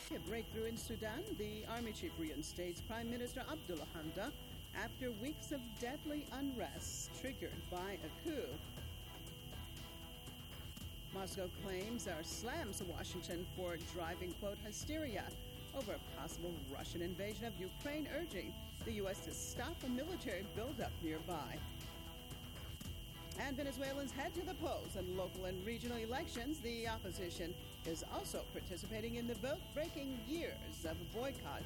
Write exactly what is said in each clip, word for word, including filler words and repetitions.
A breakthrough in Sudan. The army chief reinstates Prime Minister Abdullah Hamdok after weeks of deadly unrest triggered by a coup. Moscow claims or slams Washington for driving, quote, hysteria over a possible Russian invasion of Ukraine, urging the U S to stop a military buildup nearby. And Venezuelans head to the polls in local and regional elections. The opposition is also participating in the vote-breaking years of a boycott.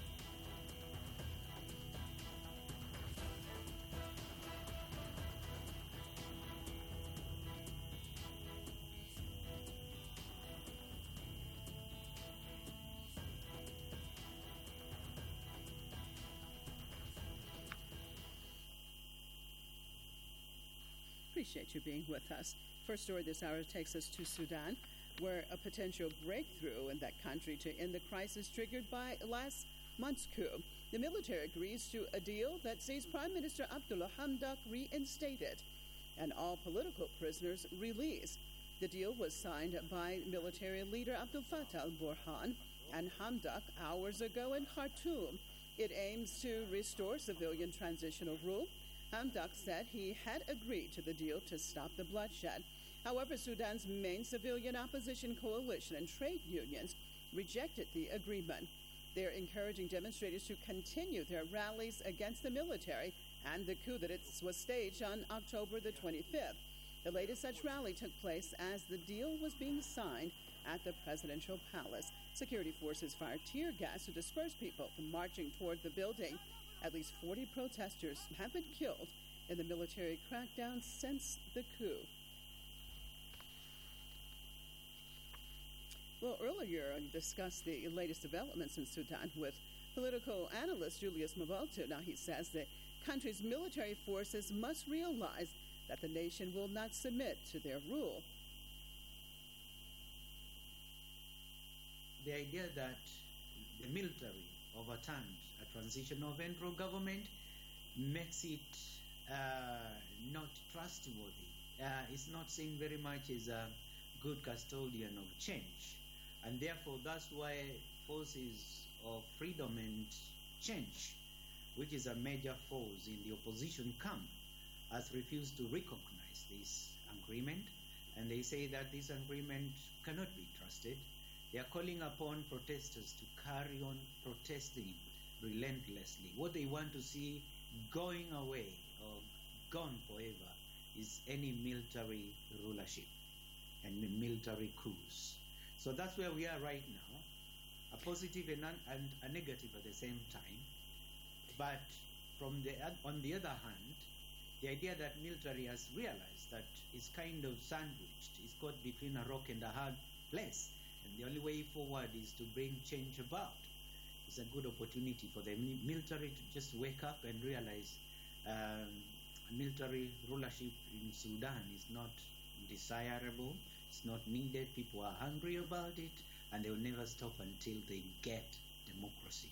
Appreciate you being with us. First story this hour takes us to Sudan, where a potential breakthrough in that country to end the crisis triggered by last month's coup. The military agrees to a deal that sees Prime Minister Abdullah Hamdok reinstated and all political prisoners released. The deal was signed by military leader Abdel Fattah al-Burhan and Hamdok hours ago in Khartoum. It aims to restore civilian transitional rule. Hamdok said he had agreed to the deal to stop the bloodshed. However, Sudan's main civilian opposition coalition and trade unions rejected the agreement. They're encouraging demonstrators to continue their rallies against the military and the coup that it was staged on October the twenty-fifth. The latest such rally took place as the deal was being signed at the presidential palace. Security forces fired tear gas to disperse people from marching toward the building. At least forty protesters have been killed in the military crackdown since the coup. Well, earlier I discussed the latest developments in Sudan with political analyst Julius Mavolto. Now he says the country's military forces must realize that the nation will not submit to their rule. The idea that the military overturns a transitional eventual government makes it uh, not trustworthy. Uh, it's not seen very much as a good custodian of change. And therefore, that's why forces of freedom and change, which is a major force in the opposition camp, has refused to recognize this agreement. And they say that this agreement cannot be trusted. They are calling upon protesters to carry on protesting relentlessly. What they want to see going away or gone forever is any military rulership and military coups. So that's where we are right now, a positive and, un- and a negative at the same time. But from the on the other hand, the idea that military has realized that it's kind of sandwiched, it's caught between a rock and a hard place. And the only way forward is to bring change about. It's a good opportunity for the military to just wake up and realize um, military rulership in Sudan is not desirable, it's not needed, people are hungry about it, and they will never stop until they get democracy.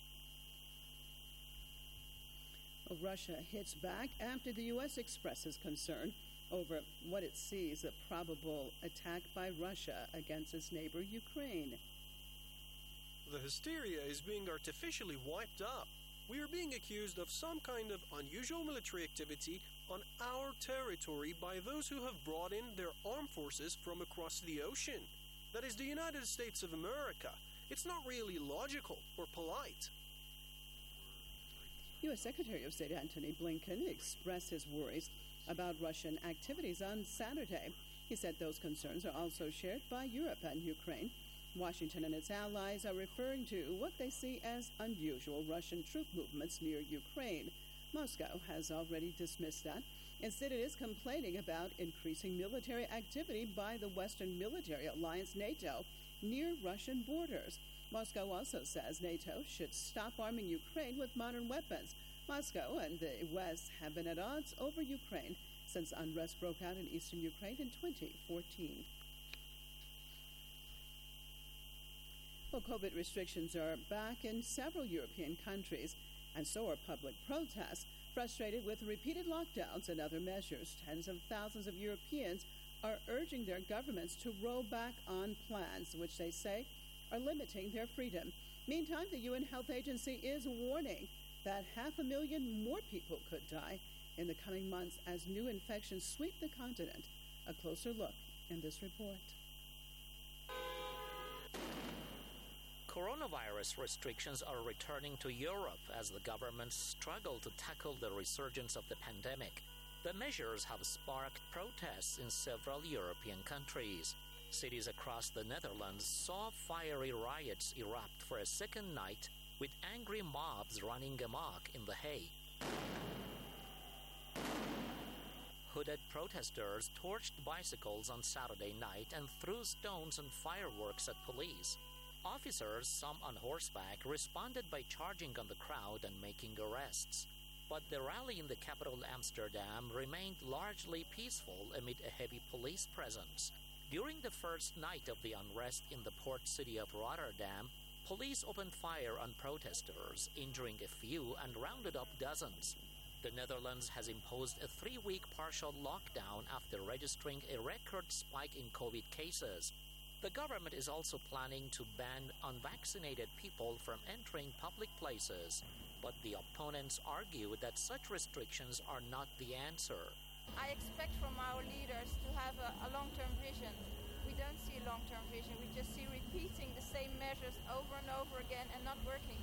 Well, Russia hits back after the U S expresses concern over what it sees a probable attack by Russia against its neighbor Ukraine. The hysteria is being artificially wiped up. We are being accused of some kind of unusual military activity on our territory by those who have brought in their armed forces from across the ocean. That is the United States of America. It's not really logical or polite. U S Secretary of State Antony Blinken expressed his worries about Russian activities on Saturday. He said those concerns are also shared by Europe and Ukraine. Washington and its allies are referring to what they see as unusual Russian troop movements near Ukraine. Moscow has already dismissed that. Instead, it is complaining about increasing military activity by the Western military alliance NATO near Russian borders. Moscow also says NATO should stop arming Ukraine with modern weapons. Moscow and the West have been at odds over Ukraine since unrest broke out in eastern Ukraine in twenty fourteen. Well, COVID restrictions are back in several European countries, and so are public protests. Frustrated with repeated lockdowns and other measures, tens of thousands of Europeans are urging their governments to roll back on plans which they say are limiting their freedom. Meantime, the U N Health Agency is warning that half a million more people could die in the coming months as new infections sweep the continent. A closer look in this report. Coronavirus restrictions are returning to Europe as the governments struggle to tackle the resurgence of the pandemic. The measures have sparked protests in several European countries. Cities across the Netherlands saw fiery riots erupt for a second night, with angry mobs running amok in The Hague. Hooded protesters torched bicycles on Saturday night and threw stones and fireworks at police. Officers, some on horseback, responded by charging on the crowd and making arrests. But the rally in the capital Amsterdam remained largely peaceful amid a heavy police presence. During the first night of the unrest in the port city of Rotterdam, police opened fire on protesters, injuring a few and rounded up dozens. The Netherlands has imposed a three-week partial lockdown after registering a record spike in COVID cases. The government is also planning to ban unvaccinated people from entering public places, but the opponents argue that such restrictions are not the answer. I expect from our leaders to have a, a long-term vision. We don't see a long-term vision. We just see repeating the same measures over and over again and not working.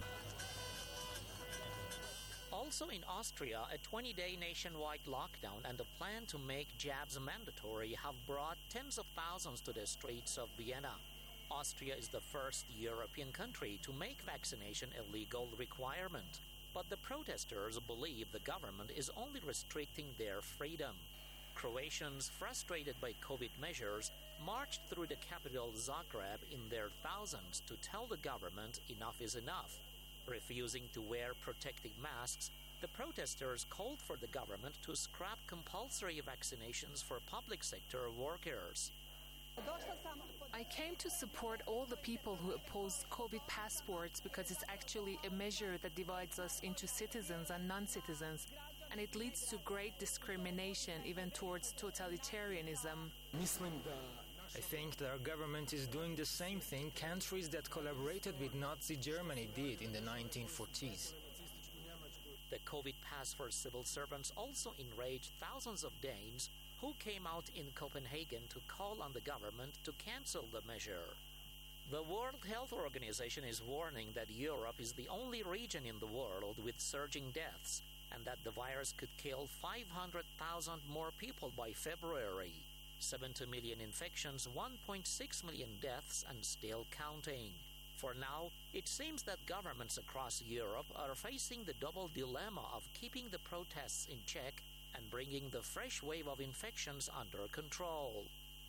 Also in Austria, a twenty-day nationwide lockdown and a plan to make jabs mandatory have brought tens of thousands to the streets of Vienna. Austria is the first European country to make vaccination a legal requirement, but the protesters believe the government is only restricting their freedom. Croatians, frustrated by COVID measures, marched through the capital Zagreb in their thousands to tell the government enough is enough. Refusing to wear protective masks, the protesters called for the government to scrap compulsory vaccinations for public sector workers. I came to support all the people who oppose COVID passports because it's actually a measure that divides us into citizens and non-citizens, and it leads to great discrimination even towards totalitarianism. I think that our government is doing the same thing countries that collaborated with Nazi Germany did in the nineteen forties. The COVID pass for civil servants also enraged thousands of Danes who came out in Copenhagen to call on the government to cancel the measure. The World Health Organization is warning that Europe is the only region in the world with surging deaths, and that the virus could kill five hundred thousand more people by February. seventy million infections, one point six million deaths, and still counting. For now, it seems that governments across Europe are facing the double dilemma of keeping the protests in check and bringing the fresh wave of infections under control.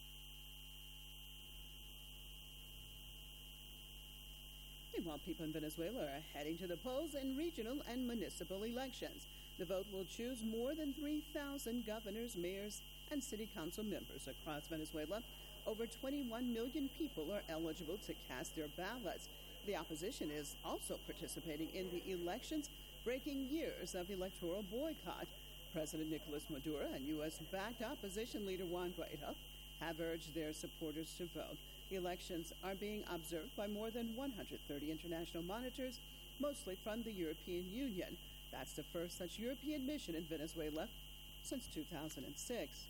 Meanwhile, people in Venezuela are heading to the polls in regional and municipal elections. The vote will choose more than three thousand governors, mayors, and city council members across Venezuela. Over twenty-one million people are eligible to cast their ballots. The opposition is also participating in the elections, breaking years of electoral boycott. President Nicolas Maduro and U S-backed opposition leader Juan Guaido have urged their supporters to vote. The elections are being observed by more than one hundred thirty international monitors, mostly from the European Union. That's the first such European mission in Venezuela since two thousand six.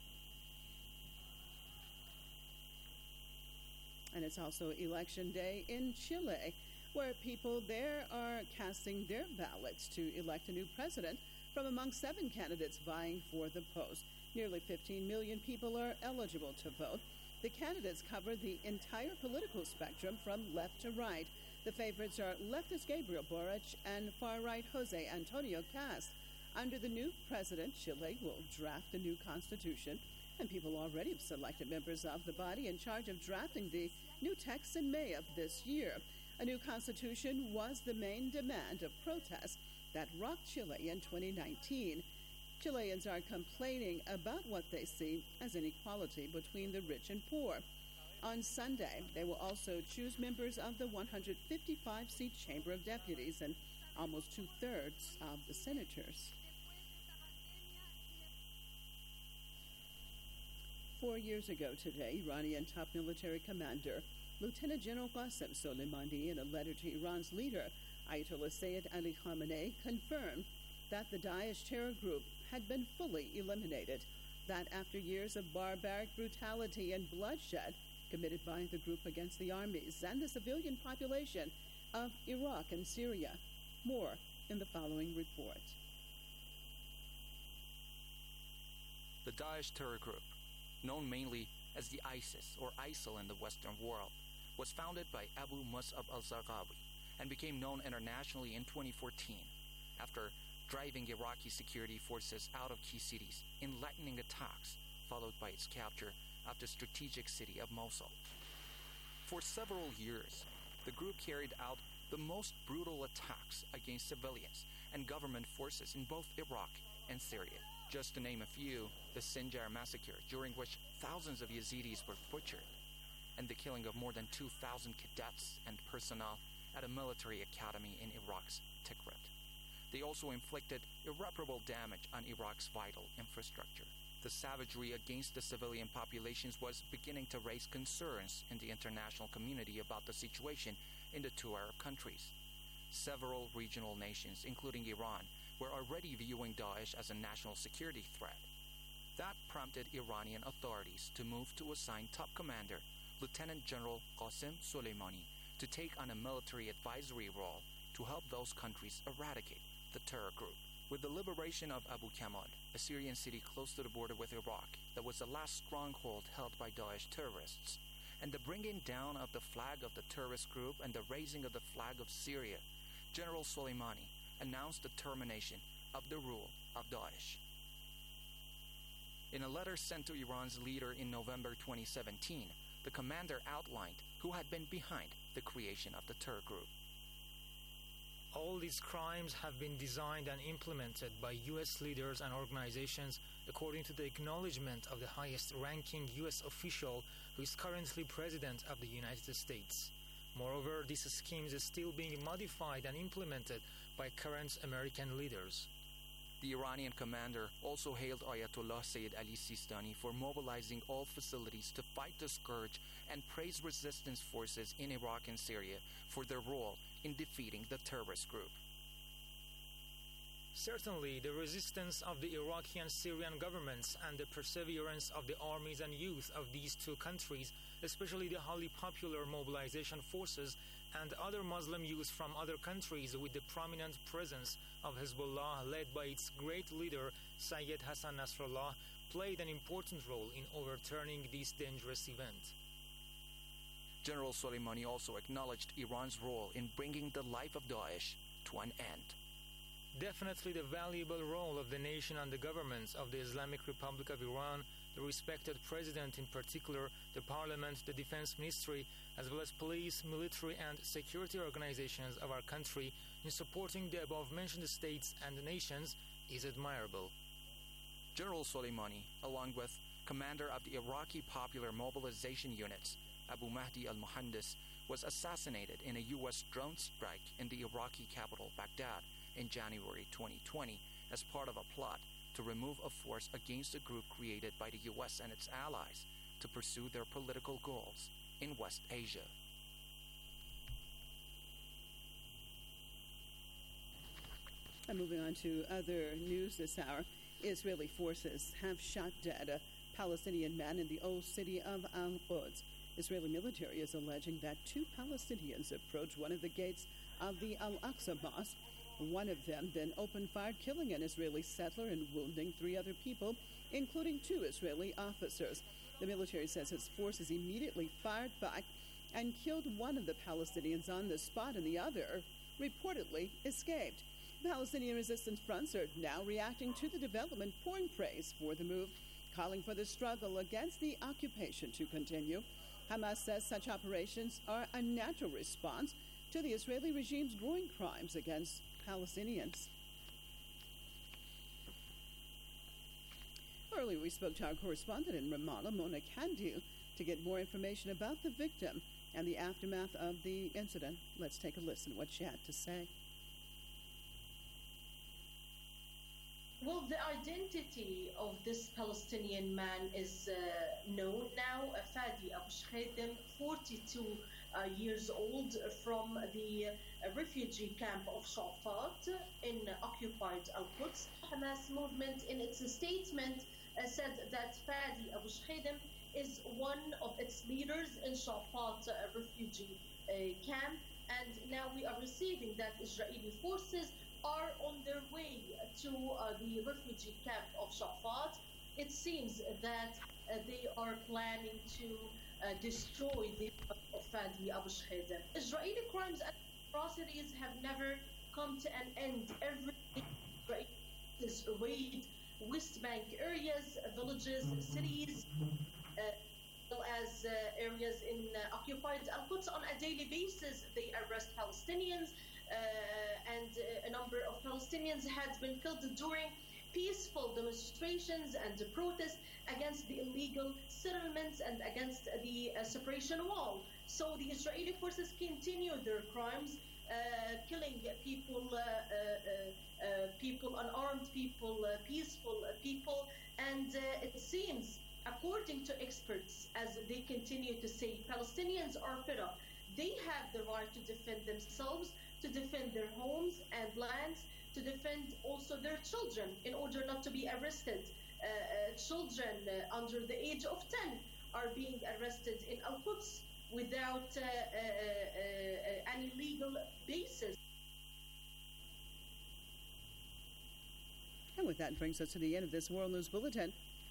And it's also election day in Chile, where people there are casting their ballots to elect a new president from among seven candidates vying for the post. Nearly fifteen million people are eligible to vote. The candidates cover the entire political spectrum from left to right. The favorites are leftist Gabriel Boric and far-right Jose Antonio Cast. Under the new president, Chile will draft a new constitution, and people already have selected members of the body in charge of drafting the new text in May of this year. A new constitution was the main demand of protests that rocked Chile in twenty nineteen. Chileans are complaining about what they see as inequality between the rich and poor. On Sunday, they will also choose members of the one hundred fifty-five seat Chamber of Deputies and almost two-thirds of the senators. Four years ago today, Iranian top military commander Lieutenant General Qasem Soleimani, in a letter to Iran's leader, Ayatollah Sayyid Ali Khamenei, confirmed that the Daesh terror group had been fully eliminated, that after years of barbaric brutality and bloodshed committed by the group against the armies and the civilian population of Iraq and Syria. More in the following report. The Daesh terror group, known mainly as the ISIS or ISIL in the Western world, was founded by Abu Mus'ab al-Zarqawi and became known internationally in twenty fourteen after driving Iraqi security forces out of key cities in lightning attacks, followed by its capture of the strategic city of Mosul. For several years, the group carried out the most brutal attacks against civilians and government forces in both Iraq and Syria. Just to name a few, the Sinjar massacre, during which thousands of Yazidis were butchered, and the killing of more than two thousand cadets and personnel at a military academy in Iraq's Tikrit. They also inflicted irreparable damage on Iraq's vital infrastructure. The savagery against the civilian populations was beginning to raise concerns in the international community about the situation in the two Arab countries. Several regional nations, including Iran, were already viewing Daesh as a national security threat. That prompted Iranian authorities to move to assign top commander, Lieutenant General Qasem Soleimani, to take on a military advisory role to help those countries eradicate the terror group. With the liberation of Abu Kamad, a Syrian city close to the border with Iraq that was the last stronghold held by Daesh terrorists, and the bringing down of the flag of the terrorist group and the raising of the flag of Syria, General Soleimani announced the termination of the rule of Daesh. In a letter sent to Iran's leader in November twenty seventeen, the commander outlined who had been behind the creation of the terror group. All these crimes have been designed and implemented by U S leaders and organizations according to the acknowledgement of the highest-ranking U S official who is currently President of the United States. Moreover, these schemes are still being modified and implemented by current American leaders. The Iranian commander also hailed Ayatollah Sayyid Ali Sistani for mobilizing all facilities to fight the scourge and praised resistance forces in Iraq and Syria for their role in defeating the terrorist group. Certainly, the resistance of the Iraqi and Syrian governments and the perseverance of the armies and youth of these two countries, especially the highly popular mobilization forces and other Muslim youth from other countries with the prominent presence of Hezbollah led by its great leader Sayyid Hassan Nasrallah, played an important role in overturning this dangerous event. General Soleimani also acknowledged Iran's role in bringing the life of Daesh to an end. Definitely the valuable role of the nation and the governments of the Islamic Republic of Iran, the respected president in particular, the parliament, the defense ministry, as well as police, military and security organizations of our country in supporting the above-mentioned states and nations is admirable. General Soleimani, along with commander of the Iraqi Popular Mobilization Units, Abu Mahdi al-Muhandis, was assassinated in a U S drone strike in the Iraqi capital, Baghdad, in January twenty twenty as part of a plot to remove a force against a group created by the U S and its allies to pursue their political goals in West Asia. And moving on to other news this hour, Israeli forces have shot dead a Palestinian man in the old city of Al-Quds. Israeli military is alleging that two Palestinians approached one of the gates of the Al-Aqsa Mosque. One of them then opened fire, killing an Israeli settler and wounding three other people, including two Israeli officers. The military says its forces immediately fired back and killed one of the Palestinians on the spot, and the other reportedly escaped. Palestinian resistance fronts are now reacting to the development, pouring praise for the move, calling for the struggle against the occupation to continue. Hamas says such operations are a natural response to the Israeli regime's growing crimes against Palestinians. Earlier, we spoke to our correspondent in Ramallah, Mona Kandil, to get more information about the victim and the aftermath of the incident. Let's take a listen to what she had to say. Well, the identity of this Palestinian man is uh, known now. Uh, Fadi Abu Shkhadim, forty-two uh, years old, from the uh, refugee camp of Shafat in uh, occupied Al-Quds. Hamas movement, in its statement, uh, said that Fadi Abu Shkhadim is one of its leaders in Shafat uh, refugee uh, camp. And now we are receiving that Israeli forces are on their way to uh, the refugee camp of Shafat. It seems that uh, they are planning to uh, destroy the of Fadi Abu Shkhadim. Israeli crimes and atrocities have never come to an end. Every day is raid West Bank areas, villages, cities, uh, as well as uh, areas in uh, occupied Al-Quds. On a daily basis, they arrest Palestinians, uh, and uh, a number of Palestinians had been killed during peaceful demonstrations and protests against the illegal settlements and against the uh, separation wall. So the Israeli forces continue their crimes, uh, killing people, uh, uh, uh, uh, people, unarmed people, uh, peaceful uh, people, and uh, it seems, according to experts, as they continue to say, Palestinians are fed up. They have the right to defend themselves, to defend their homes and lands, to defend also their children in order not to be arrested. Uh, uh, children uh, under the age of ten are being arrested in Al-Quds without uh, uh, uh, uh, any legal basis. And with that brings us to the end of this World News Bulletin.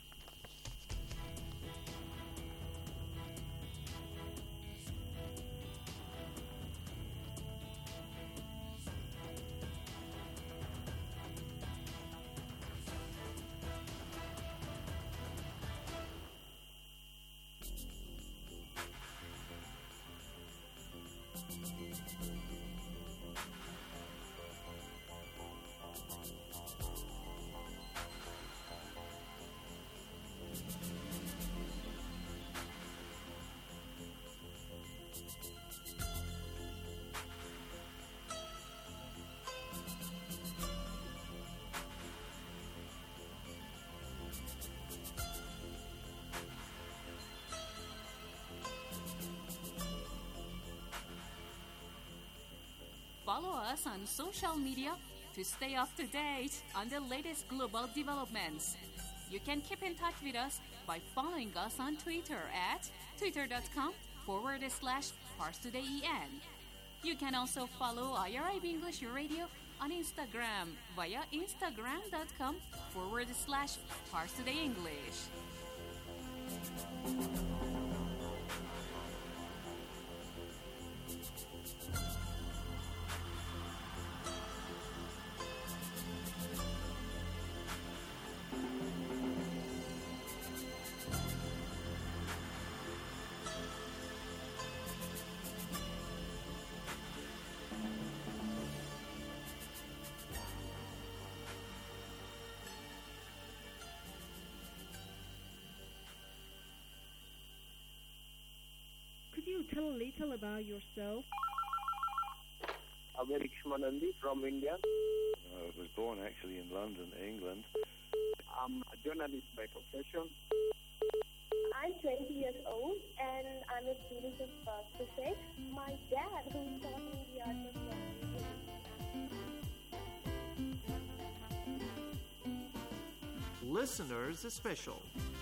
Follow us on social media to stay up to date on the latest global developments. You can keep in touch with us by following us on Twitter at twitter.com forward slash ParsTodayEN. You can also follow I R I B English Radio on Instagram via instagram.com forward slash ParsTodayEnglish. Could you tell a little about yourself? I'm Eric Shmanandi from India. I was born actually in London, England. I'm a journalist by profession. I'm twenty years old and I'm a student of uh, physics. My dad, who taught me the art of language. Listeners Special.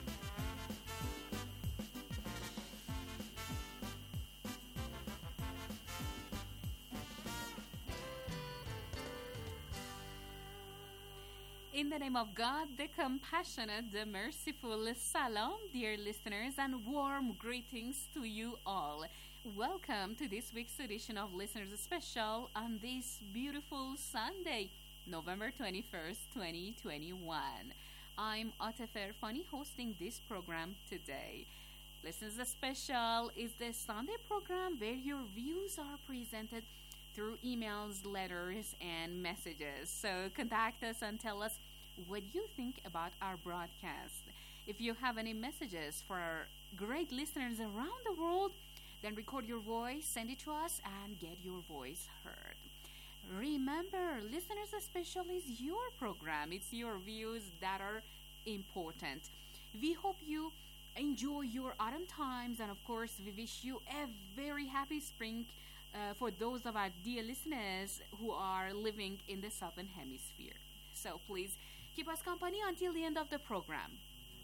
In the name of God, the compassionate, the merciful, salam, dear listeners, and warm greetings to you all. Welcome to this week's edition of Listeners Special on this beautiful Sunday, November twenty-first, twenty twenty-one. I'm Atefer Fani hosting this program today. Listeners Special is the Sunday program where your views are presented through emails, letters, and messages. So contact us and tell us what you think about our broadcast. If you have any messages for our great listeners around the world, then record your voice, send it to us, and get your voice heard. Remember, listeners special is your program. It's your views that are important. We hope you enjoy your autumn times, and of course, we wish you a very happy spring uh, for those of our dear listeners who are living in the southern hemisphere. So please keep us company until the end of the program.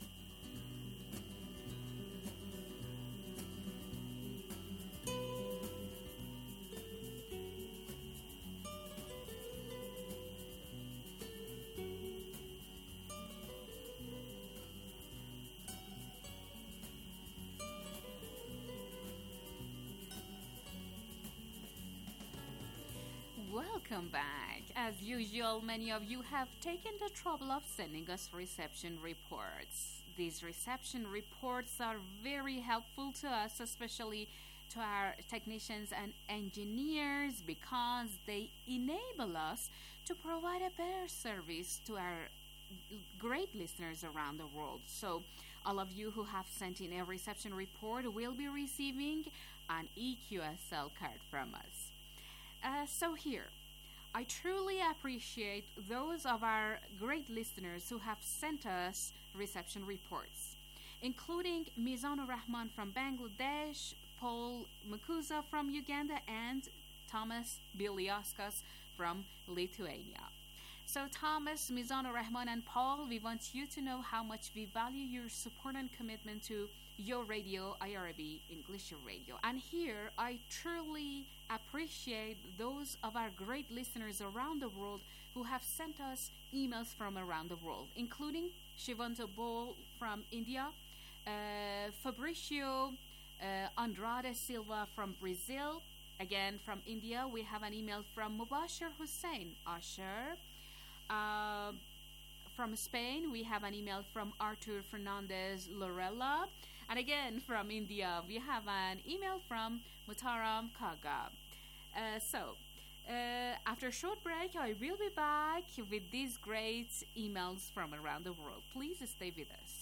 Welcome back. As usual, many of you have taken the trouble of sending us reception reports. These reception reports are very helpful to us, especially to our technicians and engineers, because they enable us to provide a better service to our great listeners around the world. So all of you who have sent in a reception report will be receiving an E Q S L card from us. Uh, so here, I truly appreciate those of our great listeners who have sent us reception reports, including Mizanur Rahman from Bangladesh, Paul Makuza from Uganda, and Thomas Biliauskas from Lithuania. So Thomas, Mizanur Rahman, and Paul, we want you to know how much we value your support and commitment to your radio, I R B English Radio. And here, I truly appreciate those of our great listeners around the world who have sent us emails from around the world, including Shivanta Bol from India, uh, Fabricio uh, Andrade Silva from Brazil. Again, from India, we have an email from Mubashir Hussein Asher. Uh, from Spain, we have an email from Artur Fernandez Lorella. And again, from India, we have an email from Mutaram Kaga. Uh, so, uh, after a short break, I will be back with these great emails from around the world. Please stay with us.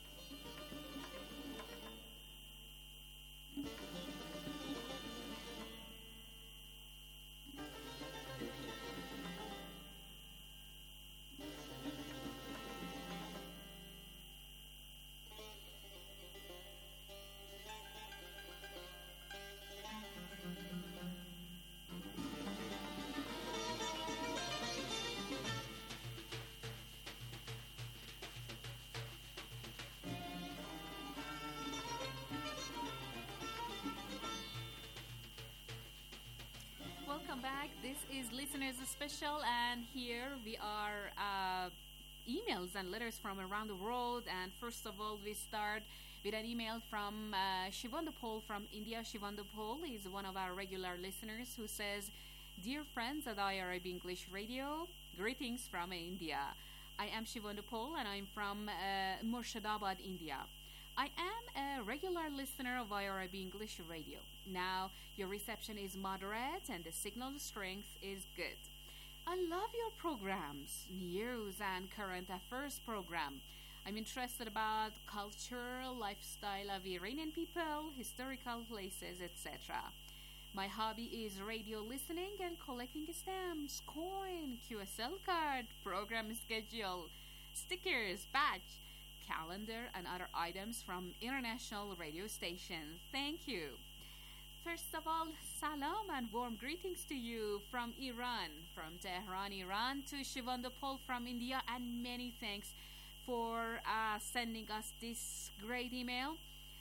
Welcome back. This is Listeners Special, and here we are uh, emails and letters from around the world. And first of all, we start with an email from uh, Shivandapol from India. Shivandapol is one of our regular listeners who says, "Dear friends at I R B English Radio, greetings from India. I am Shivandapol and I'm from uh, Murshidabad, India. I am a regular listener of I R B English Radio. Now, your reception is moderate and the signal strength is good. I love your programs, news and current affairs program. I'm interested about culture, lifestyle of Iranian people, historical places, et cetera. My hobby is radio listening and collecting stamps, coin, Q S L card, program schedule, stickers, badge, calendar, and other items from international radio stations. Thank you. First of all, salam and warm greetings to you from Iran, from Tehran, Iran, to Shivandapol from India, and many thanks for uh, sending us this great email.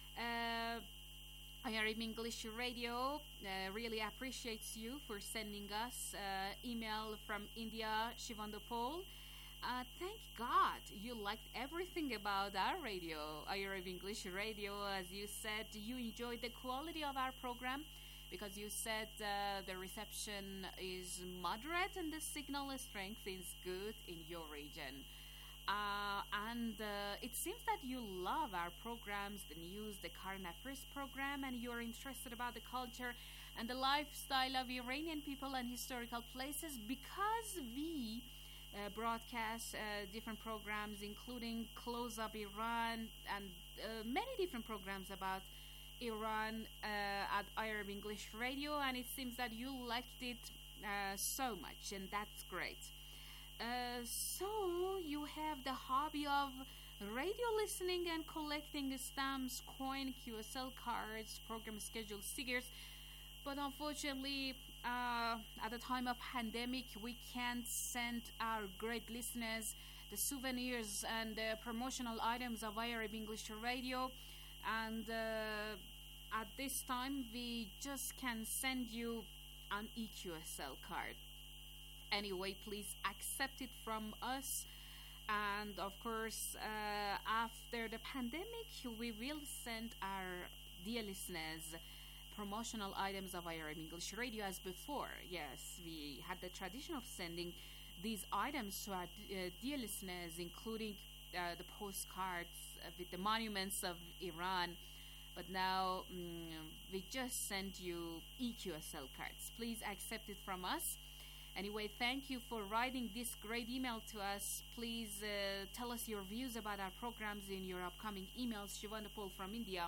Uh, I R B English Radio uh, really appreciates you for sending us uh, email from India, Shivandapol. Uh, thank God you liked everything about our radio, I R B English Radio. As you said, you enjoyed the quality of our program because you said uh, the reception is moderate and the signal strength is good in your region. Uh, and uh, it seems that you love our programs, the news, the current affairs program, and you're interested about the culture and the lifestyle of Iranian people and historical places because we Uh, broadcast uh, different programs, including Close Up Iran and uh, many different programs about Iran uh, at I R B English Radio, and it seems that you liked it uh, so much, and that's great. Uh, so you have the hobby of radio listening and collecting stamps, coin, Q S L cards, program schedule stickers, but unfortunately, uh, at the time of pandemic, we can't send our great listeners the souvenirs and the promotional items of I R A B English Radio, and uh, at this time, we just can send you an E Q S L card. Anyway, please accept it from us. And of course, uh, after the pandemic, we will send our dear listeners promotional items of I R M English Radio as before. Yes, we had the tradition of sending these items to our uh, dear listeners, including uh, the postcards uh, with the monuments of Iran. But now mm, we just send you E Q S L cards. Please accept it from us. Anyway, thank you for writing this great email to us. Please uh, tell us your views about our programs in your upcoming emails. Shivanda Paul from India.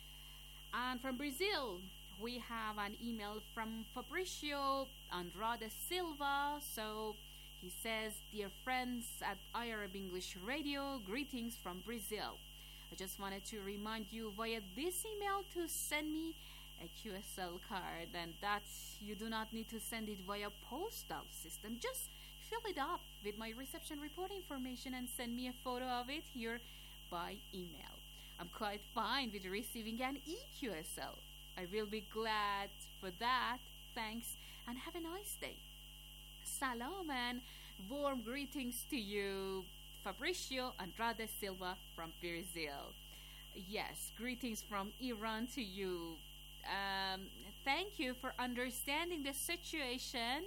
And from Brazil, we have an email from Fabricio Andrade Silva. So he says, dear friends at I R B English Radio, greetings from Brazil. I just wanted to remind you via this email to send me a Q S L card, and that you do not need to send it via postal system. Just fill it up with my reception report information and send me a photo of it here by email. I'm quite fine with receiving an E Q S L. I will be glad for that. Thanks, and have a nice day. Salam and warm greetings to you, Fabricio Andrade Silva from Brazil. Yes, greetings from Iran to you. Um, thank you for understanding the situation.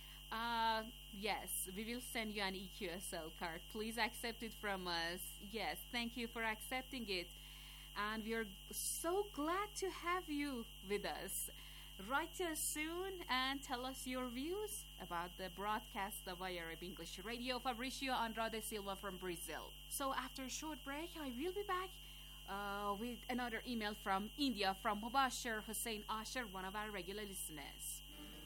Uh, yes, we will send you an E Q S L card. Please accept it from us. Yes, thank you for accepting it. And we are so glad to have you with us. Write to us soon and tell us your views about the broadcast of I R B English Radio. Fabricio Andrade Silva from Brazil. So after a short break, I will be back Uh, with another email from India, from Mubashir Hussain Asher, one of our regular listeners.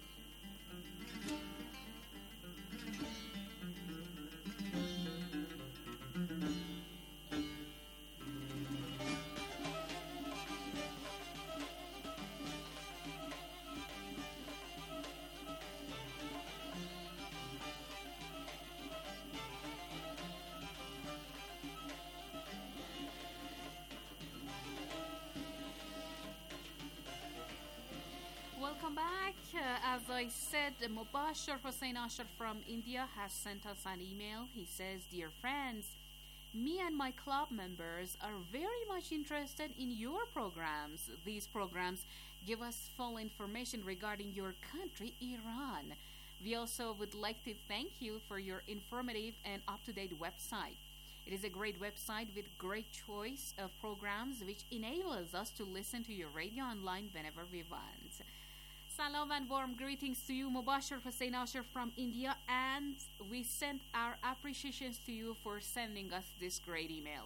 Welcome back. Uh, as I said, Mubashir Hussain Asher from India has sent us an email. He says, dear friends, me and my club members are very much interested in your programs. These programs give us full information regarding your country, Iran. We also would like to thank you for your informative and up-to-date website. It is a great website with great choice of programs which enables us to listen to your radio online whenever we want. Salam and warm greetings to you, Mubashir Hussain Asher from India, and we send our appreciations to you for sending us this great email.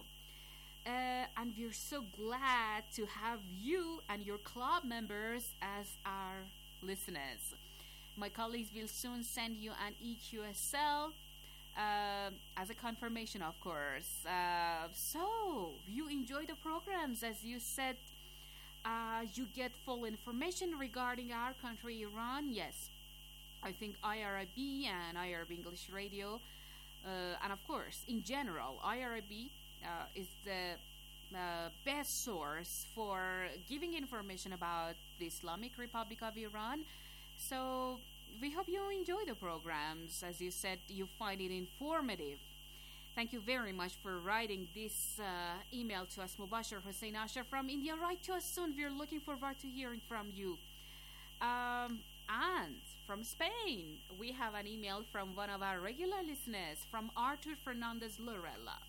Uh, and we're so glad to have you and your club members as our listeners. My colleagues will soon send you an E Q S L uh, as a confirmation, of course. Uh, so, you enjoy the programs, as you said. Uh, you get full information regarding our country, Iran. Yes, I think I R B and I R B English Radio, uh, and of course, in general, I R B uh, is the uh, best source for giving information about the Islamic Republic of Iran. So we hope you enjoy the programs. As you said, you find it informative. Thank you very much for writing this uh, email to us, Mubashir Hussain Asher from India. Write to us soon. We're looking forward to hearing from you. Um, and from Spain, we have an email from one of our regular listeners, from Arthur Fernandez Lorella.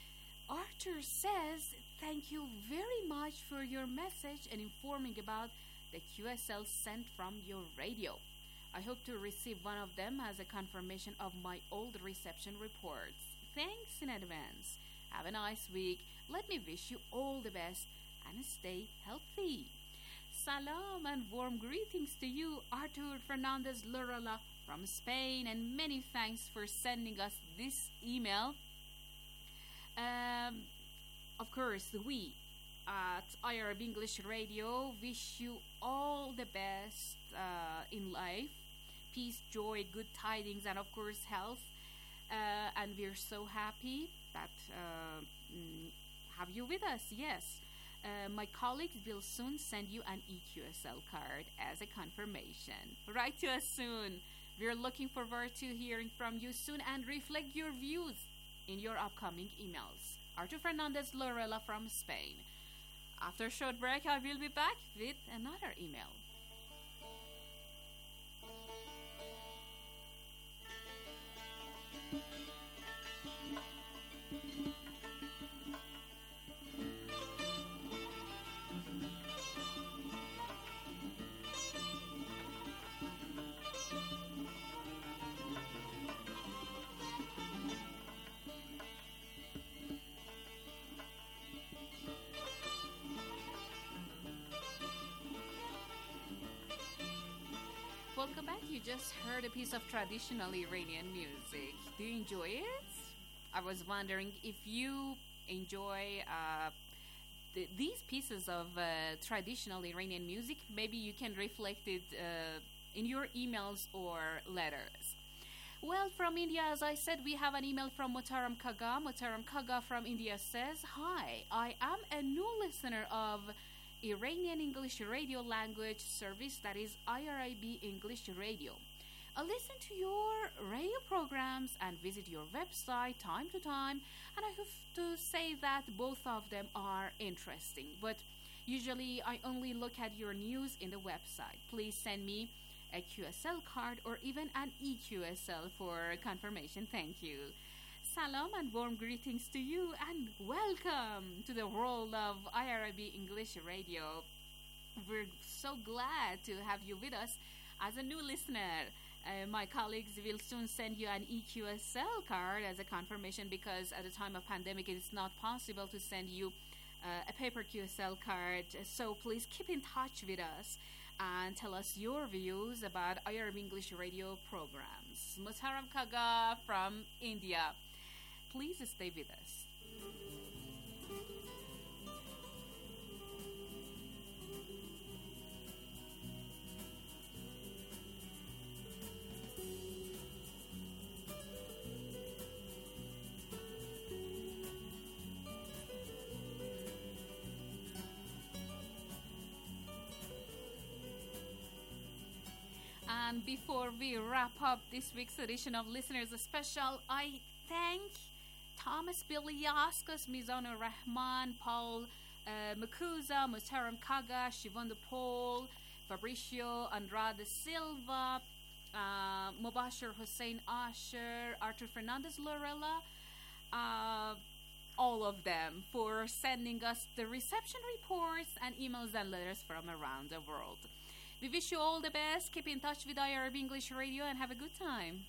Arthur says, thank you very much for your message and informing about the Q S L sent from your radio. I hope to receive one of them as a confirmation of my old reception reports. Thanks in advance. Have a nice week. Let me wish you all the best and stay healthy. salam and warm greetings to you, Artur Fernandez Lorela from Spain, and many thanks for sending us this email. Um, of course, we at I R B English Radio wish you all the best uh, in life, peace, joy, good tidings, and of course health. Uh, and we're so happy that uh, mm, have you with us. Yes, uh, my colleagues will soon send you an E Q S L card as a confirmation. Write to us soon. We're looking forward to hearing from you soon and reflect your views in your upcoming emails. Artur Fernandez Lorela from Spain. After a short break, I will be back with another email. Welcome back. You just heard a piece of traditional Iranian music. Do you enjoy it? I was wondering if you enjoy uh, th- these pieces of uh, traditional Iranian music. Maybe you can reflect it uh, in your emails or letters. Well, from India, as I said, we have an email from Motaram Kaga. Motaram Kaga from India says, "Hi, I am a new listener of Iranian English Radio language service, that is I R I B English Radio. I listen to your radio programs and visit your website time to time, and I have to say that both of them are interesting, but usually I only look at your news in the website. Please send me a Q S L card or even an E Q S L for confirmation. Thank you." Salam and warm greetings to you, and welcome to the world of I R I B English Radio. We're so glad to have you with us as a new listener. Uh, my colleagues will soon send you an E Q S L card as a confirmation, because at the time of pandemic it is not possible to send you uh, a paper Q S L card. So please keep in touch with us and tell us your views about I R B English Radio programs. Motaram Kaga from India. Please stay with us. And before we wrap up this week's edition of Listeners Special, I thank Thomas Biliaskos, Mizanur Rahman, Paul uh, Makuza, Motaram Kaga, Shivon Paul, Fabricio Andrade Silva, uh, Mubashir Hussein Asher, Artur Fernandez Lorela, uh, all of them for sending us the reception reports and emails and letters from around the world. We wish you all the best. Keep in touch with I R B English Radio and have a good time.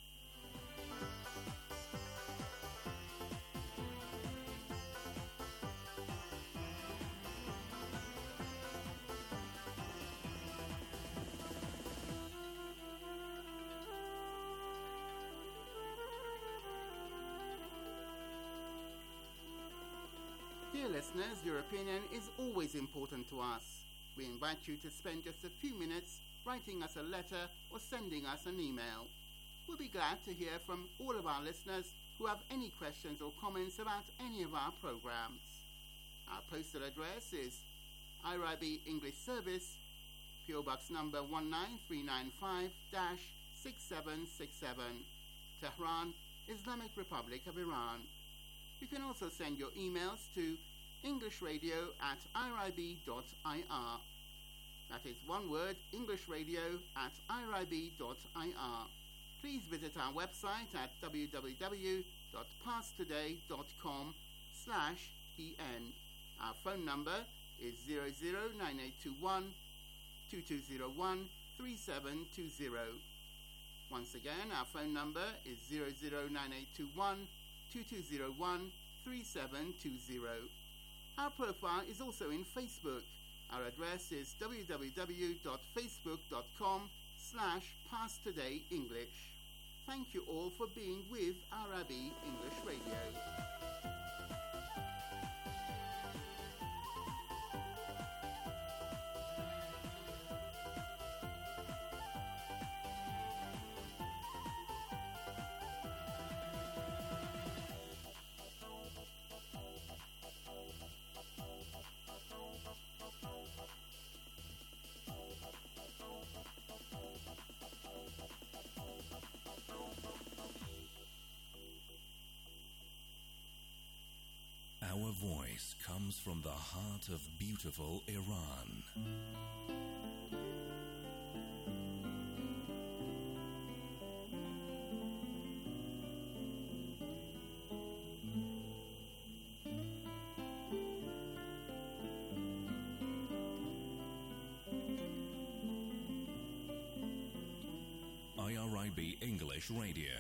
Dear listeners, your opinion is always important to us. We invite you to spend just a few minutes writing us a letter or sending us an email. We'll be glad to hear from all of our listeners who have any questions or comments about any of our programs. Our postal address is I R I B English Service, P O Box number one nine three nine five six seven six seven, Tehran, Islamic Republic of Iran. You can also send your emails to englishradio at I R I B dot I R. That is one word, englishradio at I R I B dot I R. Please visit our website at w w w dot pasttoday dot com slash E N. Our phone number is zero zero nine eight two one two two zero one three seven two zero. Once again, our phone number is zero zero nine eight two one two two zero one three seven two zero. Our profile is also in Facebook. Our address is www.facebook.com slash passtodayenglish. Thank you all for being with Arabi English Radio. Our voice comes from the heart of beautiful Iran. I R I B English Radio.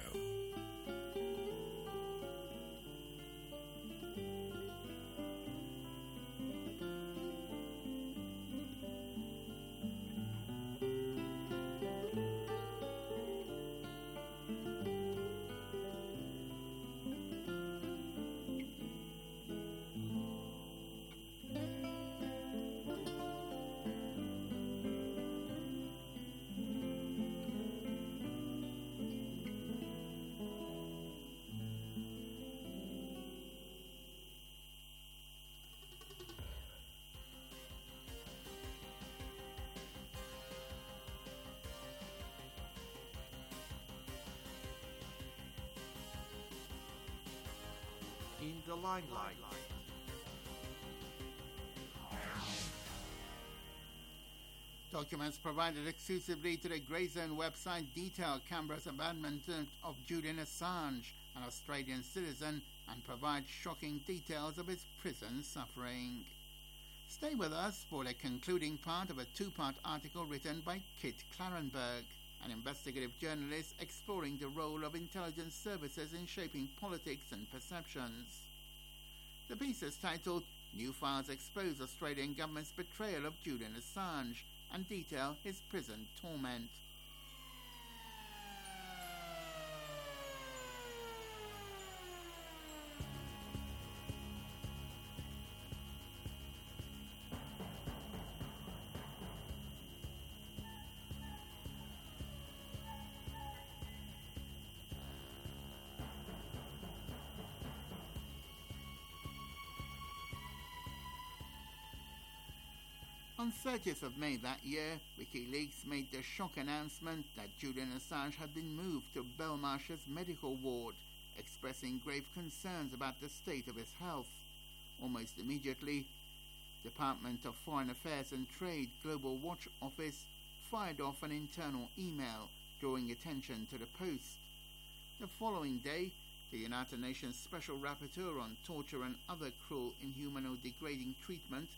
In the limelight. Documents provided exclusively to the Grey Zone website detail Canberra's abandonment of Julian Assange, an Australian citizen, and provide shocking details of his prison suffering. Stay with us for the concluding part of a two-part article written by Kit Clarenberg, an investigative journalist exploring the role of intelligence services in shaping politics and perceptions. The piece is titled New Files Expose Australian Government's Betrayal of Julian Assange and detail his prison torment. On thirtieth of May that year, WikiLeaks made the shock announcement that Julian Assange had been moved to Belmarsh's medical ward, expressing grave concerns about the state of his health. Almost immediately, Department of Foreign Affairs and Trade Global Watch Office fired off an internal email drawing attention to the post. The following day, the United Nations Special Rapporteur on Torture and Other Cruel, Inhuman or Degrading Treatment,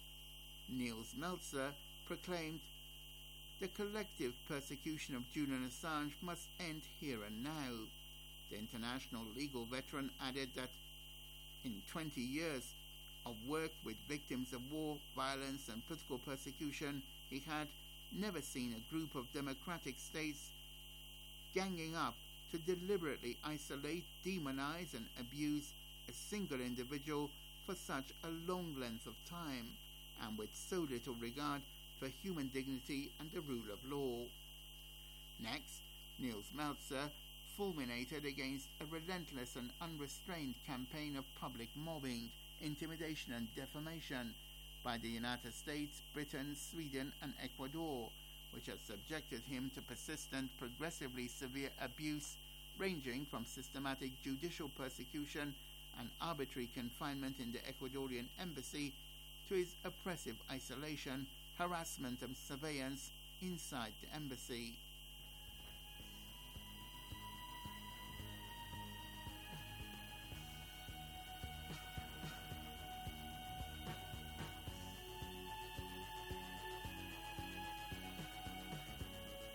Niels Meltzer, proclaimed, "The collective persecution of Julian Assange must end here and now." The international legal veteran added that in twenty years of work with victims of war, violence and political persecution, he had never seen a group of democratic states ganging up to deliberately isolate, demonize and abuse a single individual for such a long length of time, and with so little regard for human dignity and the rule of law. Next, Niels Meltzer fulminated against a relentless and unrestrained campaign of public mobbing, intimidation and defamation by the United States, Britain, Sweden and Ecuador, which has subjected him to persistent, progressively severe abuse ranging from systematic judicial persecution and arbitrary confinement in the Ecuadorian embassy to his oppressive isolation, harassment and surveillance inside the embassy.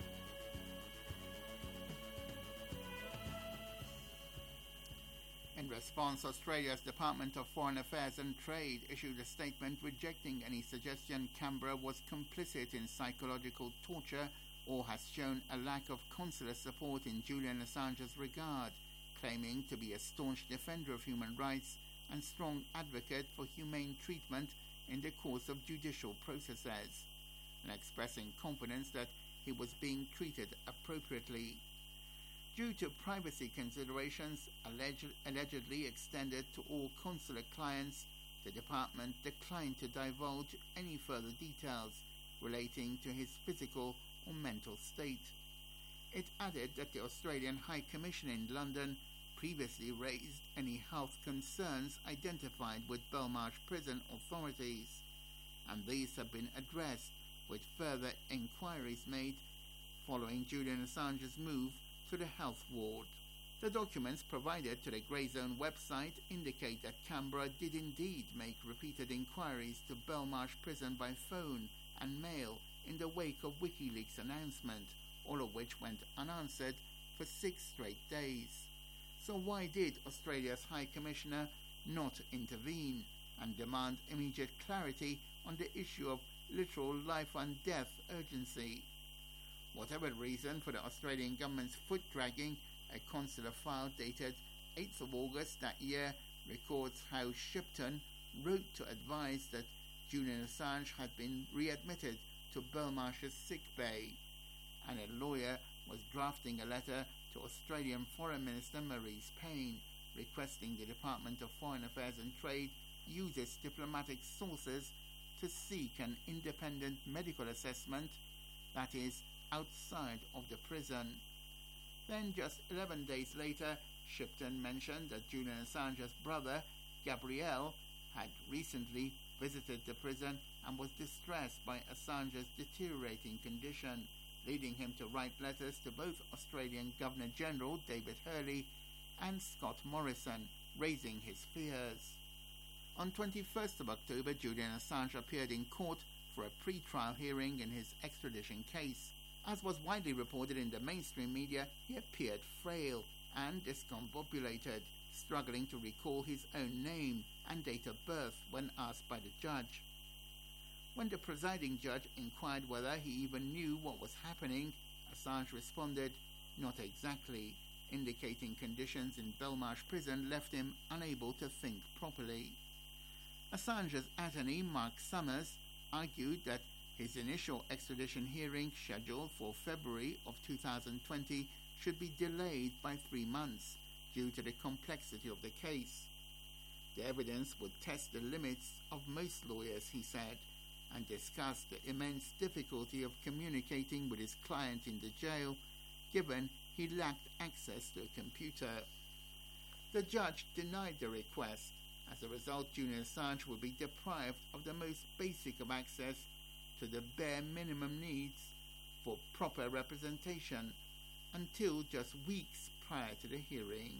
In response, Australia's Department of Foreign Affairs and Trade issued a statement rejecting any suggestion Canberra was complicit in psychological torture or has shown a lack of consular support in Julian Assange's regard, claiming to be a staunch defender of human rights and strong advocate for humane treatment in the course of judicial processes, and expressing confidence that he was being treated appropriately. Due to privacy considerations alleged, allegedly extended to all consular clients, the department declined to divulge any further details relating to his physical or mental state. It added that the Australian High Commission in London previously raised any health concerns identified with Belmarsh prison authorities, and these have been addressed, with further inquiries made following Julian Assange's move to the health ward. The documents provided to the Grey Zone website indicate that Canberra did indeed make repeated inquiries to Belmarsh prison by phone and mail in the wake of WikiLeaks' announcement, all of which went unanswered for six straight days. So why did Australia's High Commissioner not intervene and demand immediate clarity on the issue of literal life and death urgency? Whatever the reason for the Australian government's foot-dragging, a consular file dated eighth of August that year records how Shipton wrote to advise that Julian Assange had been readmitted to Belmarsh's sick bay, and a lawyer was drafting a letter to Australian Foreign Minister Marise Payne requesting the Department of Foreign Affairs and Trade use its diplomatic sources to seek an independent medical assessment, that is, outside of the prison. Then just eleven days later, Shipton mentioned that Julian Assange's brother, Gabriel, had recently visited the prison and was distressed by Assange's deteriorating condition, leading him to write letters to both Australian Governor-General David Hurley and Scott Morrison, raising his fears. On twenty-first of October, Julian Assange appeared in court for a pre-trial hearing in his extradition case. As was widely reported in the mainstream media, he appeared frail and discombobulated, struggling to recall his own name and date of birth when asked by the judge. When the presiding judge inquired whether he even knew what was happening, Assange responded, "Not exactly," indicating conditions in Belmarsh prison left him unable to think properly. Assange's attorney, Mark Summers, argued that his initial extradition hearing, scheduled for February of two thousand twenty, should be delayed by three months due to the complexity of the case. The evidence would test the limits of most lawyers, he said, and discussed the immense difficulty of communicating with his client in the jail, given he lacked access to a computer. The judge denied the request. As a result, Julian Assange will be deprived of the most basic of access to the bare minimum needs for proper representation until just weeks prior to the hearing.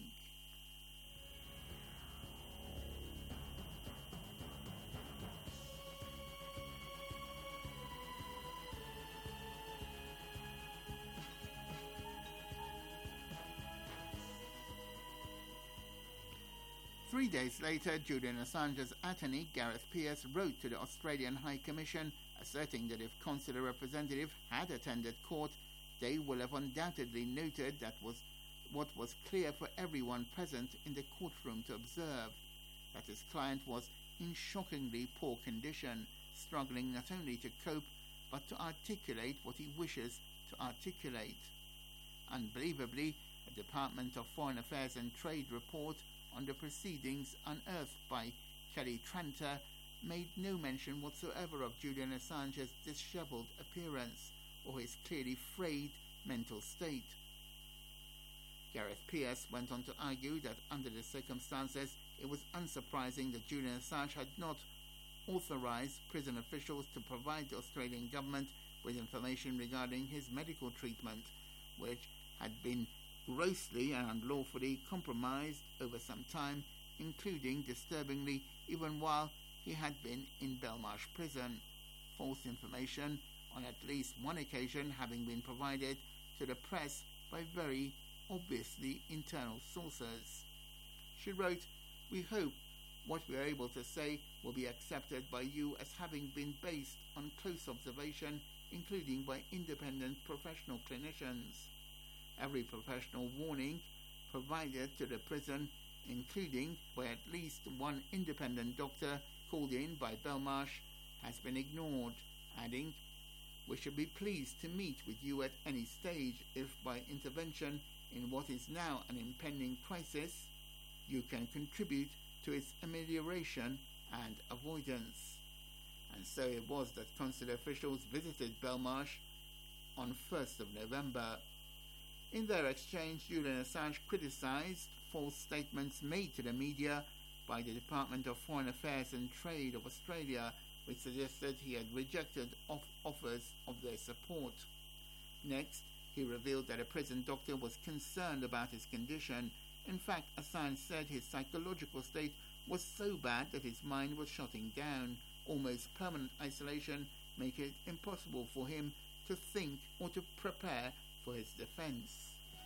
Three days later, Julian Assange's attorney, Gareth Peirce, wrote to the Australian High Commission asserting that if consular representative had attended court, they will have undoubtedly noted that was what was clear for everyone present in the courtroom to observe, that his client was in shockingly poor condition, struggling not only to cope but to articulate what he wishes to articulate. Unbelievably, a Department of Foreign Affairs and Trade report on the proceedings unearthed by Kelly Tranter made no mention whatsoever of Julian Assange's dishevelled appearance or his clearly frayed mental state. Gareth Peirce went on to argue that under the circumstances it was unsurprising that Julian Assange had not authorised prison officials to provide the Australian government with information regarding his medical treatment, which had been grossly and unlawfully compromised over some time, including, disturbingly, even while he had been in Belmarsh prison, false information on at least one occasion having been provided to the press by very obviously internal sources. She wrote, "We hope what we are able to say will be accepted by you as having been based on close observation, including by independent professional clinicians. Every professional warning provided to the prison, including by at least one independent doctor called in by Belmarsh, has been ignored," adding, "We should be pleased to meet with you at any stage if by intervention in what is now an impending crisis you can contribute to its amelioration and avoidance." And so it was that consular officials visited Belmarsh on first of November. In their exchange, Julian Assange criticized false statements made to the media by the Department of Foreign Affairs and Trade of Australia, which suggested he had rejected off- offers of their support. Next, he revealed that a prison doctor was concerned about his condition. In fact, Assange said his psychological state was so bad that his mind was shutting down. Almost permanent isolation made it impossible for him to think or to prepare for his defense.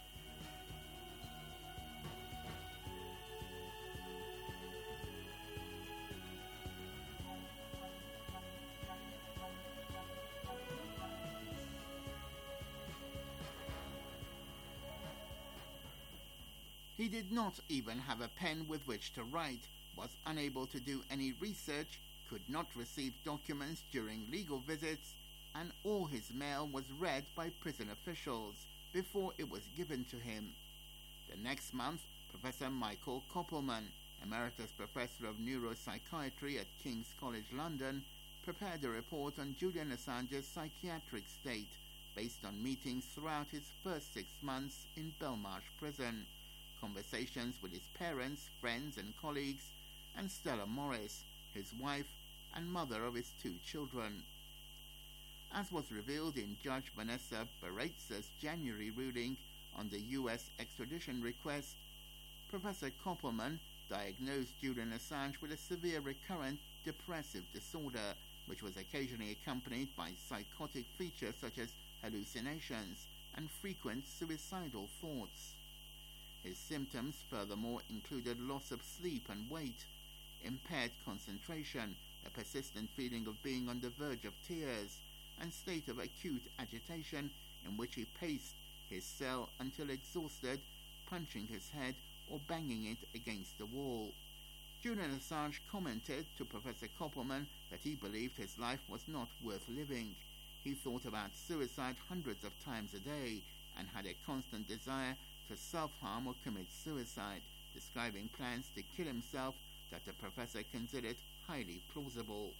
He did not even have a pen with which to write, was unable to do any research, could not receive documents during legal visits, and all his mail was read by prison officials before it was given to him. The next month, Professor Michael Koppelman, Emeritus Professor of Neuropsychiatry at King's College London, prepared a report on Julian Assange's psychiatric state based on meetings throughout his first six months in Belmarsh Prison, conversations with his parents, friends and colleagues, and Stella Morris, his wife and mother of his two children. As was revealed in Judge Vanessa Baraitser's January ruling on the U S extradition request, Professor Koppelman diagnosed Julian Assange with a severe recurrent depressive disorder, which was occasionally accompanied by psychotic features such as hallucinations and frequent suicidal thoughts. His symptoms furthermore included loss of sleep and weight, impaired concentration, a persistent feeling of being on the verge of tears, and state of acute agitation in which he paced his cell until exhausted, punching his head or banging it against the wall. Julian Assange commented to Professor Koppelman that he believed his life was not worth living. He thought about suicide hundreds of times a day and had a constant desire to self-harm or commit suicide, describing plans to kill himself that the professor considered highly plausible.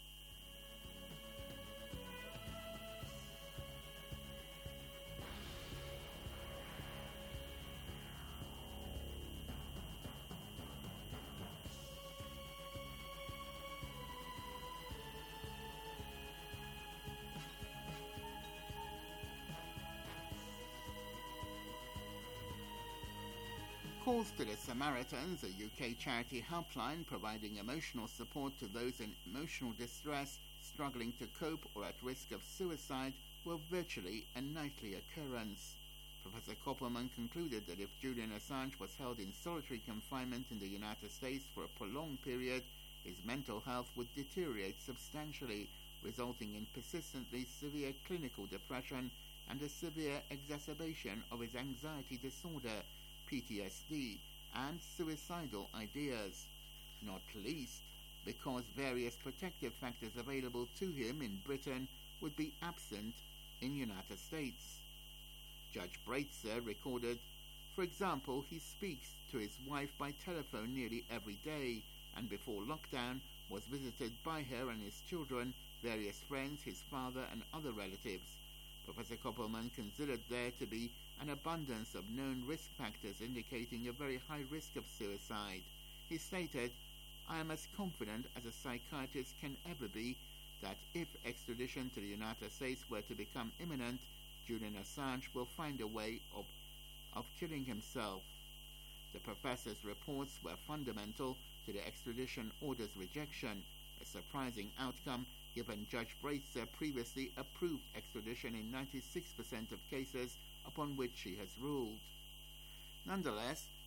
Calls to the Samaritans, a U K charity helpline providing emotional support to those in emotional distress, struggling to cope or at risk of suicide, were virtually a nightly occurrence. Professor Koppelman concluded that if Julian Assange was held in solitary confinement in the United States for a prolonged period, his mental health would deteriorate substantially, resulting in persistently severe clinical depression and a severe exacerbation of his anxiety disorder, P T S D, and suicidal ideas, not least because various protective factors available to him in Britain would be absent in United States. Judge Baraitser recorded, for example, he speaks to his wife by telephone nearly every day, and before lockdown was visited by her and his children, various friends, his father and other relatives. Professor Koppelman considered there to be an abundance of known risk factors indicating a very high risk of suicide. He stated, I am as confident as a psychiatrist can ever be that if extradition to the United States were to become imminent, Julian Assange will find a way of, of killing himself. The professor's reports were fundamental to the extradition order's rejection, a surprising outcome given Judge Baraitser previously approved extradition in ninety-six percent of cases upon which she has ruled. Nonetheless,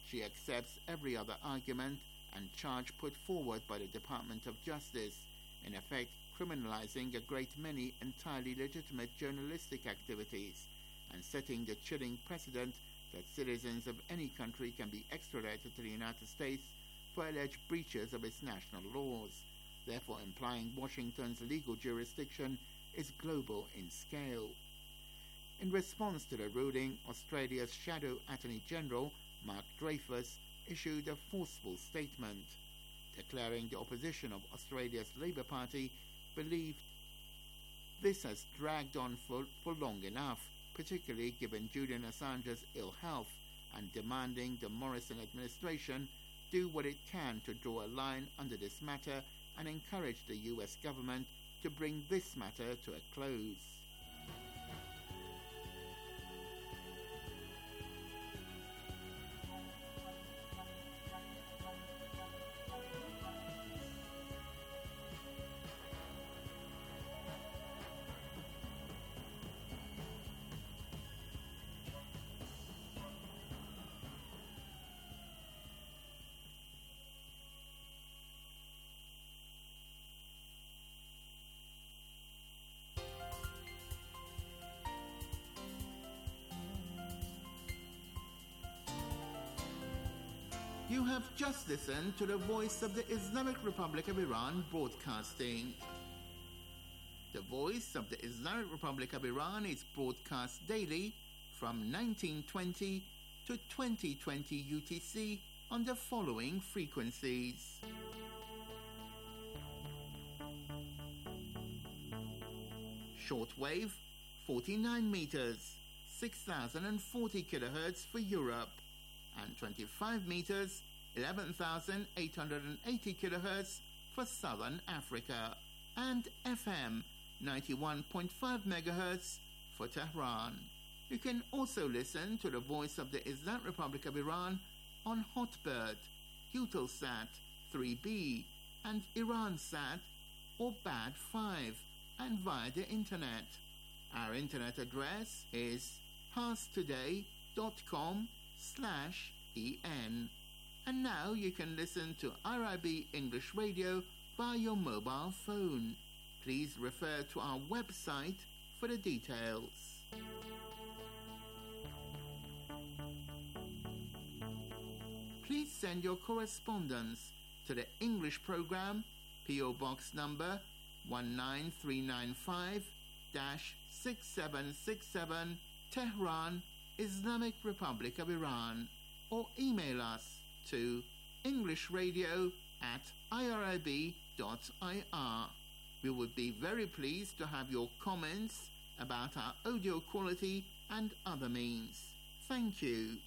She accepts every other argument and charge put forward by the Department of Justice, in effect criminalizing a great many entirely legitimate journalistic activities and setting the chilling precedent that citizens of any country can be extradited to the United States for alleged breaches of its national laws, therefore implying Washington's legal jurisdiction is global in scale. In response to the ruling, Australia's Shadow Attorney General, Mark Dreyfus, issued a forceful statement, declaring the opposition of Australia's Labour Party believed this has dragged on for, for long enough, particularly given Julian Assange's ill health, and demanding the Morrison administration do what it can to draw a line under this matter and encourage the U S government to bring this matter to a close. You have just listened to the Voice of the Islamic Republic of Iran broadcasting. The Voice of the Islamic Republic of Iran is broadcast daily from nineteen twenty to twenty twenty U T C on the following frequencies. Shortwave, forty-nine meters, six thousand forty kilohertz for Europe, and twenty-five meters, eleven thousand eight hundred eighty kilohertz for Southern Africa, and F M, ninety-one point five megahertz for Tehran. You can also listen to the Voice of the Islamic Republic of Iran on Hotbird, Eutelsat three B, and Iransat or B A D five, and via the internet. Our internet address is parstoday.com slash en. And now you can listen to R I B English Radio via your mobile phone. Please refer to our website for the details. Please send your correspondence to the English program, P O Box number one nine three nine five, six seven six seven, Tehran, Islamic Republic of Iran, or email us to englishradio at irib dot I R. We would be very pleased to have your comments about our audio quality and other means. Thank you.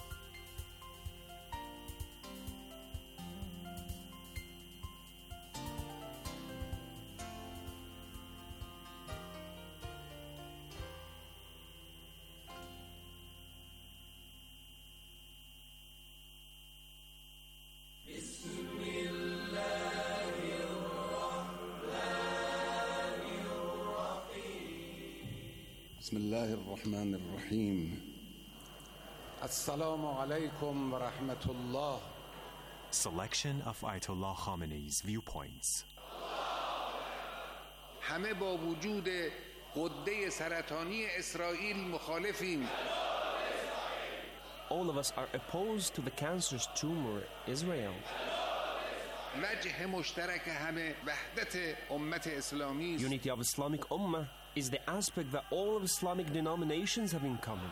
بسم الله الرحمن الرحيم السلام عليكم ورحمة الله. Selection of Ayatollah Khamenei's viewpoints. همه با وجود غده سرطانی اسرائیل مخالفیم. All of us are opposed to the cancerous tumor Israel. وجه مشترک همه وحدت امت اسلامی است. Unity of Islamic Ummah is the aspect that all of Islamic denominations have in common.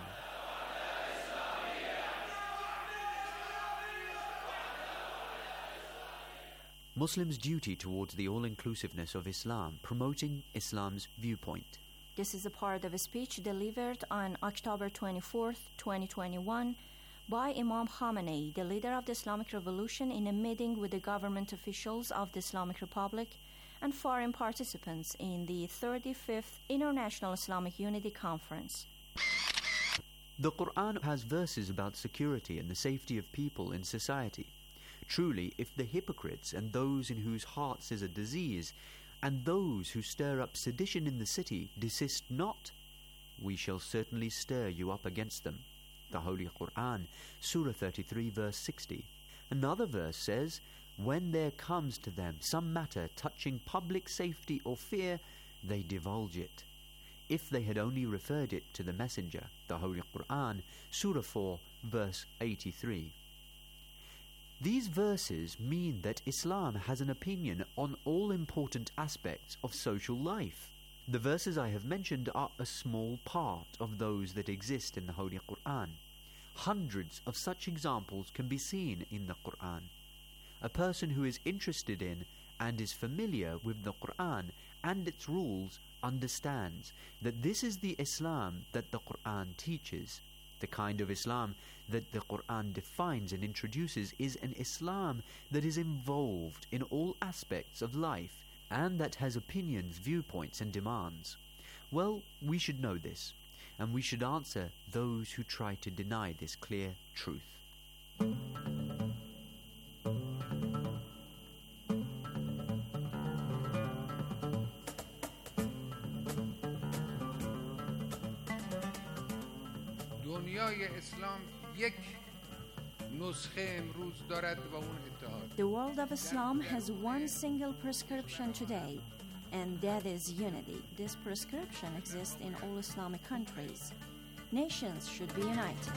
Muslims' duty towards the all-inclusiveness of Islam, promoting Islam's viewpoint. This is a part of a speech delivered on October twenty-fourth, twenty twenty-one, by Imam Khamenei, the leader of the Islamic Revolution, in a meeting with the government officials of the Islamic Republic and foreign participants in the thirty-fifth International Islamic Unity Conference. The Quran has verses about security and the safety of people in society. Truly, if the hypocrites and those in whose hearts is a disease, and those who stir up sedition in the city desist not, we shall certainly stir you up against them. the Holy Quran, Surah thirty-three, verse sixty. Another verse says, "When there comes to them some matter touching public safety or fear, they divulge it. If they had only referred it to the Messenger," the Holy Quran, Surah four, verse eighty-three. These verses mean that Islam has an opinion on all important aspects of social life. The verses I have mentioned are a small part of those that exist in the Holy Quran. Hundreds of such examples can be seen in the Quran. A person who is interested in and is familiar with the Quran and its rules understands that this is the Islam that the Quran teaches. The kind of Islam that the Quran defines and introduces is an Islam that is involved in all aspects of life and that has opinions, viewpoints and demands. Well, we should know this, and we should answer those who try to deny this clear truth. دنیای اسلام یک نسخه امروز دارد و اون اتحاد. The world of Islam has one single prescription today, and that is unity. This prescription exists in all Islamic countries. Nations should be united.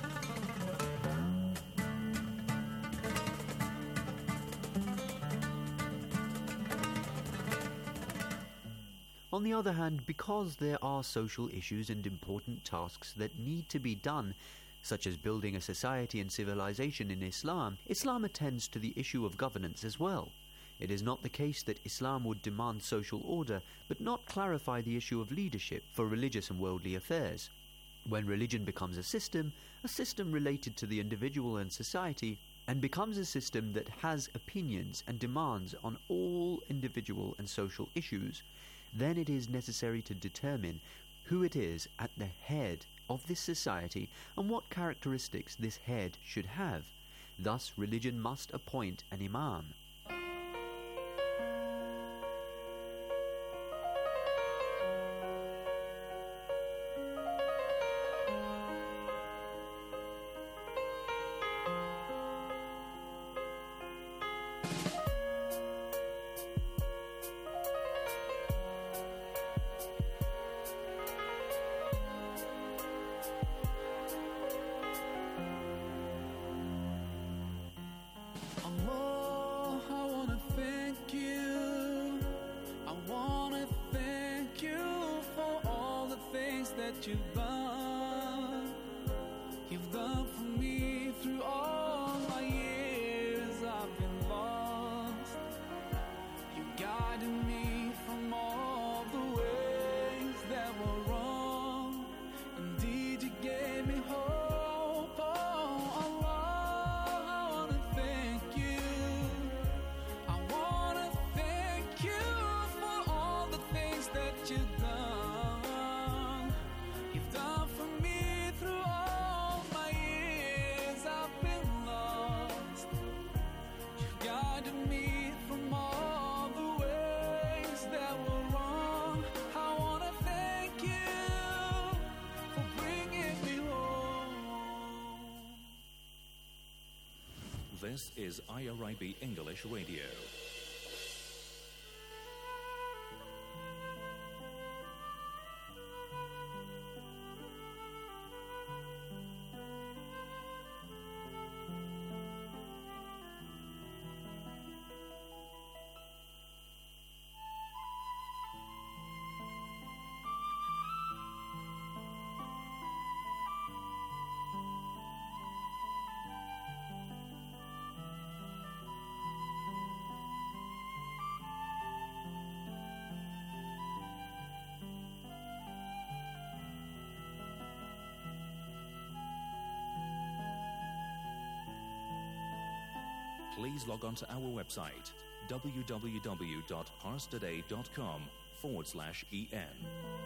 On the other hand, because there are social issues and important tasks that need to be done, such as building a society and civilization in Islam, Islam attends to the issue of governance as well. It is not the case that Islam would demand social order, but not clarify the issue of leadership for religious and worldly affairs. When religion becomes a system, a system related to the individual and society, and becomes a system that has opinions and demands on all individual and social issues, then it is necessary to determine who it is at the head of this society and what characteristics this head should have. Thus, religion must appoint an imam. You've done, you've done for me through all my years I've been lost. You guided me from all the ways that were wrong. Indeed, you gave me hope. Oh, Allah, I wanna thank you. I wanna thank you for all the things that you've done. This is I R I B English Radio. Please log on to our website, w w w dot pars today dot com forward slash en.